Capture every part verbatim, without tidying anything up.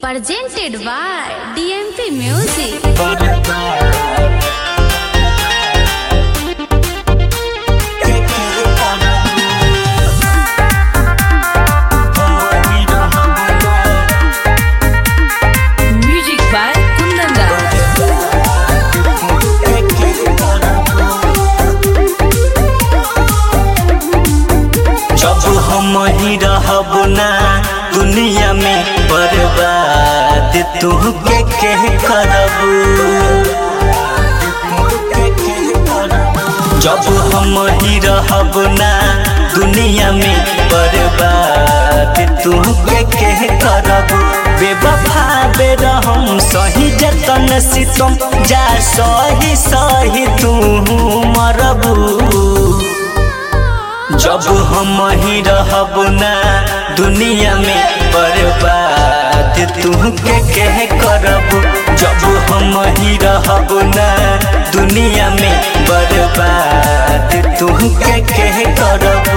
Presented by D M P Music. Music by Kundanga. जब हम ही रहब ना दुनिया में बर्बाद तू के के करब। जब हम ही रहब ना दुनिया में बर्बाद तू के के करब। बेवफा बेरहम सही जतन सितम जा सही सही तू मरबू। जब हम ही रहब ना दुनिया में बर्बाद तू के के करब। जब हम ही रहब ना दुनिया में बर्बाद तू के के करब।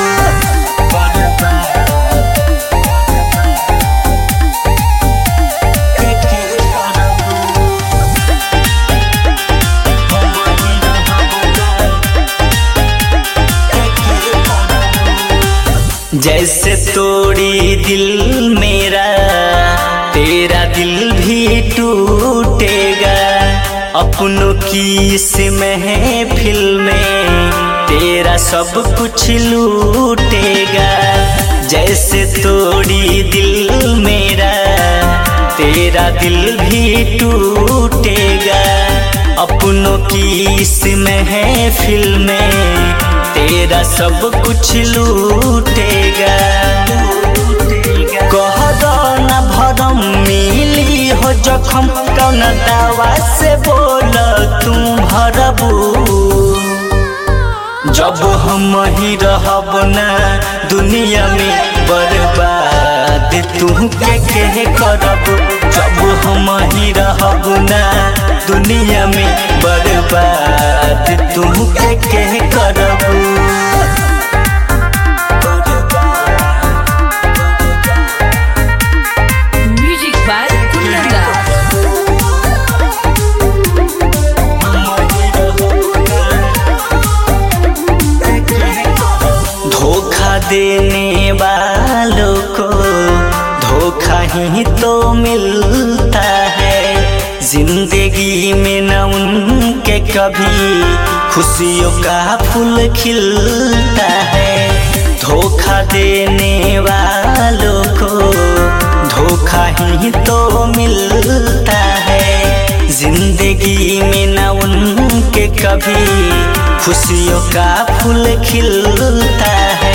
जैसे तोड़ी दिल मेरा तेरा दिल भी टूटेगा। अपनों की इस महफिल में तेरा सब कुछ लूटेगा। जैसे तोड़ी दिल मेरा तेरा दिल भी टूटेगा। अपनों की इस महफिल में तेरा सब कुछ लूटेगा। कह दो न भरम मिली हो जखम कौन दवा से बोल तू भरबू। जब हम ही रहब ना दुनिया में बर्बाद तू के के करब। जब हम ही रहब ना दुनिया में बर्बाद तू के के करब। Music by Kundanga. धोखा देने वालों को धोखा ही तो मिलता है। जिंदगी में न उनके कभी खुशियों का फूल खिलता है। धोखा देने वालों को धोखा ही तो मिलता है। जिंदगी में न उनके कभी खुशियों का फूल खिलता है।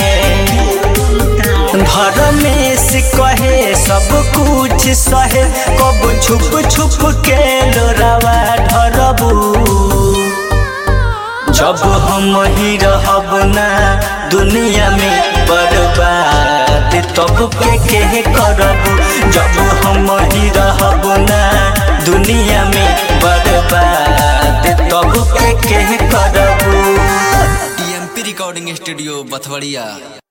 घर में से कहे सब कुछ सहे कब छुप छुप के लोरावा ढरबू। जब हम ही रहब ना दुनिया में बर्बाद तब के के करब। जब हम ही रहब ना दुनिया में बर्बाद तब के के करब। D M P recording studio बथवड़िया।